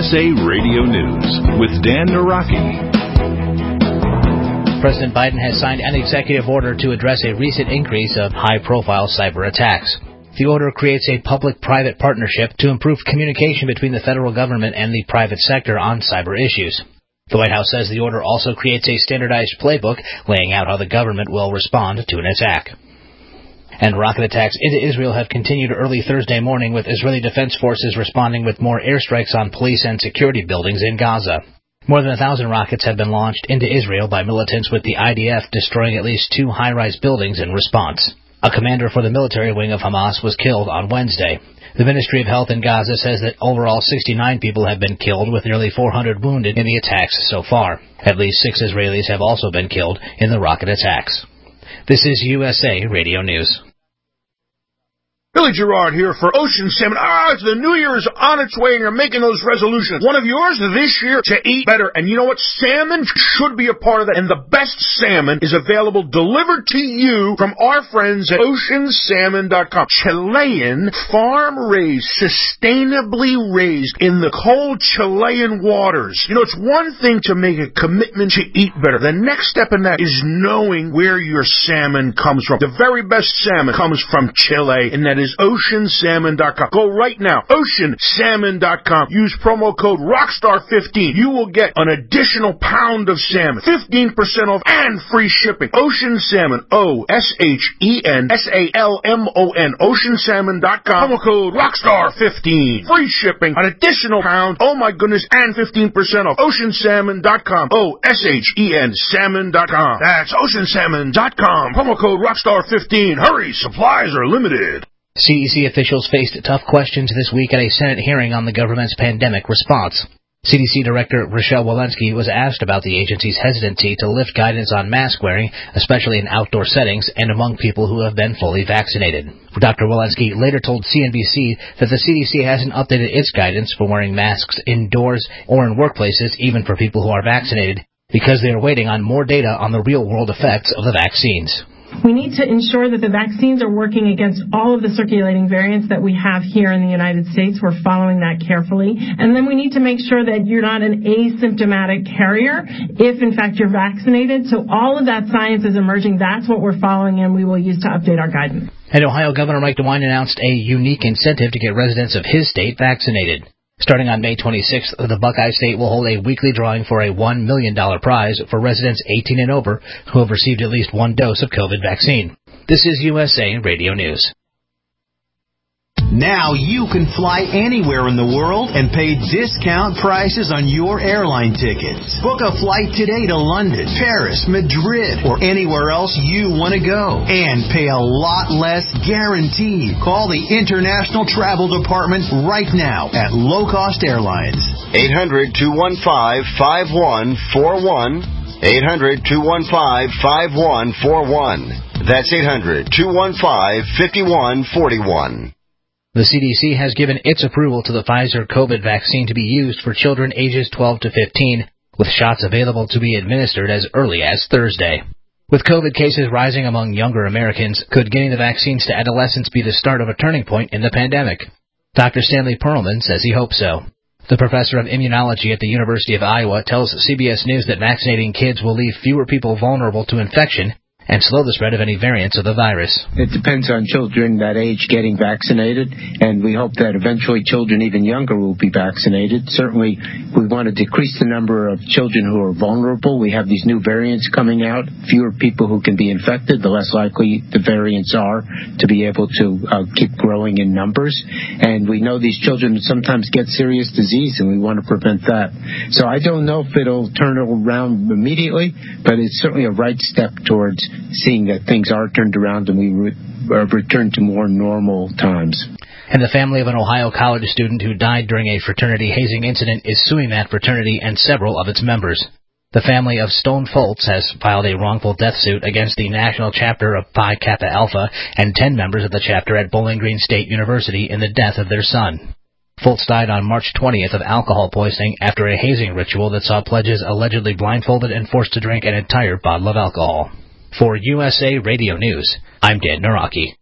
USA Radio News with Dan Naraki. President Biden has signed an executive order to address a recent increase of high-profile cyber attacks. The order creates a public-private partnership to improve communication between the federal government and the private sector on cyber issues. The White House says the order also creates a standardized playbook laying out how the government will respond to an attack. And rocket attacks into Israel have continued early Thursday morning, with Israeli Defense Forces responding with more airstrikes on police and security buildings in Gaza. More than 1,000 rockets have been launched into Israel by militants, with the IDF destroying at least 2 high-rise buildings in response. A commander for the military wing of Hamas was killed on Wednesday. The Ministry of Health in Gaza says that overall 69 people have been killed, with nearly 400 wounded in the attacks so far. At least 6 Israelis have also been killed in the rocket attacks. This is USA Radio News. Billy Gerard here for Ocean Salmon. The New Year is on its way and you're making those resolutions. One of yours this year to eat better. And you know what? Salmon should be a part of that. And the best salmon is available delivered to you from our friends at oceansalmon.com. Chilean, farm-raised, sustainably raised in the cold Chilean waters. You know, it's one thing to make a commitment to eat better. The next step in that is knowing where your salmon comes from. The very best salmon comes from Chile, and that is oceansalmon.com. Go right now, oceansalmon.com. Use promo code ROCKSTAR15. You will get an additional pound of salmon, 15% off, and free shipping. Ocean Salmon, OCEANSALMON, oceansalmon.com. Promo code ROCKSTAR15. Free shipping, an additional pound, oh my goodness, and 15% off. Oceansalmon.com, OSHEN salmon.com. That's oceansalmon.com. Promo code ROCKSTAR15. Hurry, supplies are limited. CDC officials faced tough questions this week at a Senate hearing on the government's pandemic response. CDC Director Rochelle Walensky was asked about the agency's hesitancy to lift guidance on mask wearing, especially in outdoor settings and among people who have been fully vaccinated. Dr. Walensky later told CNBC that the CDC hasn't updated its guidance for wearing masks indoors or in workplaces, even for people who are vaccinated, because they are waiting on more data on the real-world effects of the vaccines. We need to ensure that the vaccines are working against all of the circulating variants that we have here in the United States. We're following that carefully. And then we need to make sure that you're not an asymptomatic carrier if, in fact, you're vaccinated. So all of that science is emerging. That's what we're following, and we will use to update our guidance. And Ohio Governor Mike DeWine announced a unique incentive to get residents of his state vaccinated. Starting on May 26th, the Buckeye State will hold a weekly drawing for a $1 million prize for residents 18 and over who have received at least 1 dose of COVID vaccine. This is USA Radio News. Now you can fly anywhere in the world and pay discount prices on your airline tickets. Book a flight today to London, Paris, Madrid, or anywhere else you want to go. And pay a lot less guaranteed. Call the International Travel Department right now at Low Cost Airlines. 800-215-5141. 800-215-5141. That's 800-215-5141. The CDC has given its approval to the Pfizer COVID vaccine to be used for children ages 12 to 15, with shots available to be administered as early as Thursday. With COVID cases rising among younger Americans, could getting the vaccines to adolescents be the start of a turning point in the pandemic? Dr. Stanley Perlman says he hopes so. The professor of immunology at the University of Iowa tells CBS News that vaccinating kids will leave fewer people vulnerable to infection and slow the spread of any variants of the virus. It depends on children that age getting vaccinated, and we hope that eventually children even younger will be vaccinated. Certainly, we want to decrease the number of children who are vulnerable. We have these new variants coming out. Fewer people who can be infected, the less likely the variants are to be able to keep growing in numbers. And we know these children sometimes get serious disease, and we want to prevent that. So I don't know if it'll turn around immediately, but it's certainly a right step towards seeing that things are turned around and we return to more normal times. And the family of an Ohio college student who died during a fraternity hazing incident is suing that fraternity and several of its members. The family of Stone Foltz has filed a wrongful death suit against the national chapter of Phi Kappa Alpha and 10 members of the chapter at Bowling Green State University in the death of their son. Foltz died on March 20th of alcohol poisoning after a hazing ritual that saw pledges allegedly blindfolded and forced to drink an entire bottle of alcohol. For USA Radio News, I'm Dan Naraki.